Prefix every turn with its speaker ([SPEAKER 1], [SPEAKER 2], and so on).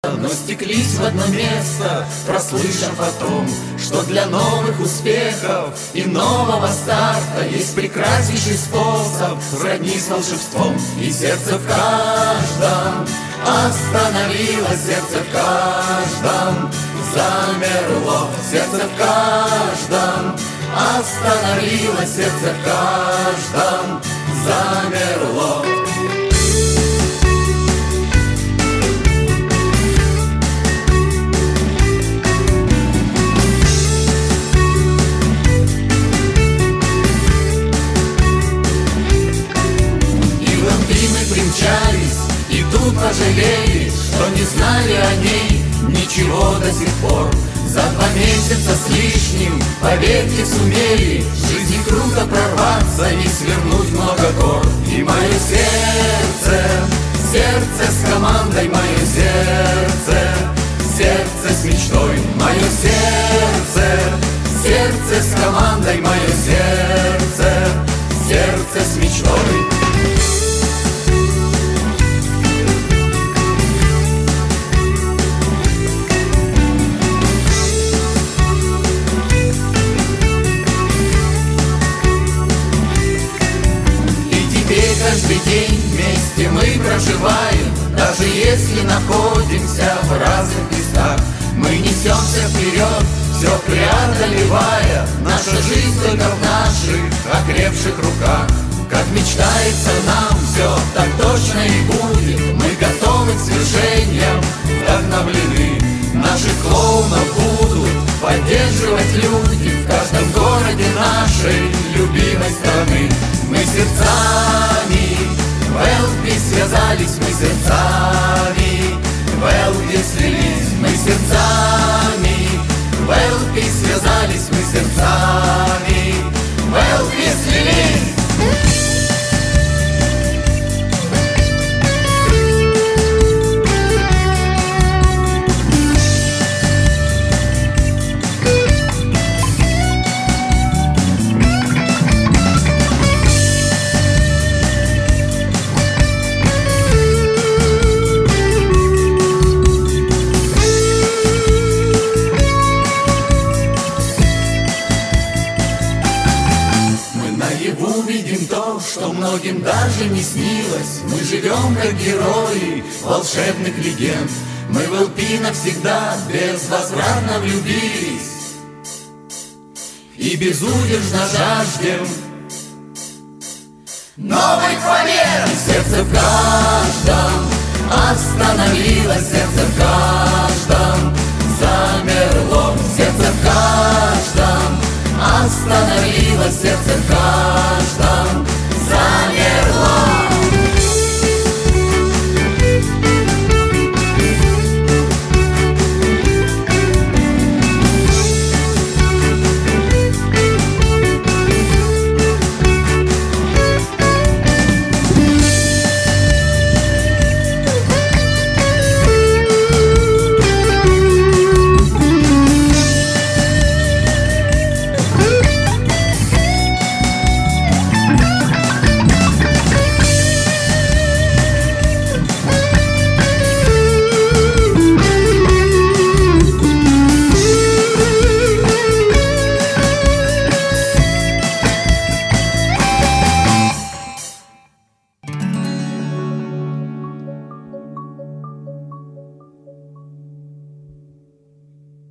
[SPEAKER 1] но стеклись в одно место, прослышав о том, что для новых успехов и нового старта есть прекраснейший способ сродни с волшебством. И сердце в каждом остановилось, сердце в каждом замерло, сердце в каждом остановилось, сердце в каждом замерло. Примчались и тут пожалели, что не знали о ней ничего до сих пор. За 2 месяца с лишним, поверьте, сумели в жизни круто прорваться и свернуть много гор. И мое сердце, сердце с командой, мое сердце, сердце с мечтой. Мое сердце, сердце с командой, мое сердце, сердце с мечтой. Каждый день вместе мы проживаем, даже если находимся в разных местах. Мы несемся вперед, все преодолевая, наша жизнь только в наших окрепших руках. Как мечтается нам, все так точно и будет. Мы готовы к свершениям, вдохновлены. Наших клоунов будут поддерживать люди в каждом городе нашей любимой страны. Мы сердцами в ЛП связались, мы сердцами в ЛП слились. Мы сердцами в ЛП связались, мы сердцами в ЛП слились. Увидим то, что многим даже не снилось. Мы живем как герои волшебных легенд. Мы в ЛП навсегда безвозвратно влюбились и безудержно жаждем новых побед. Сердце в каждом остановилось, сердце в каждом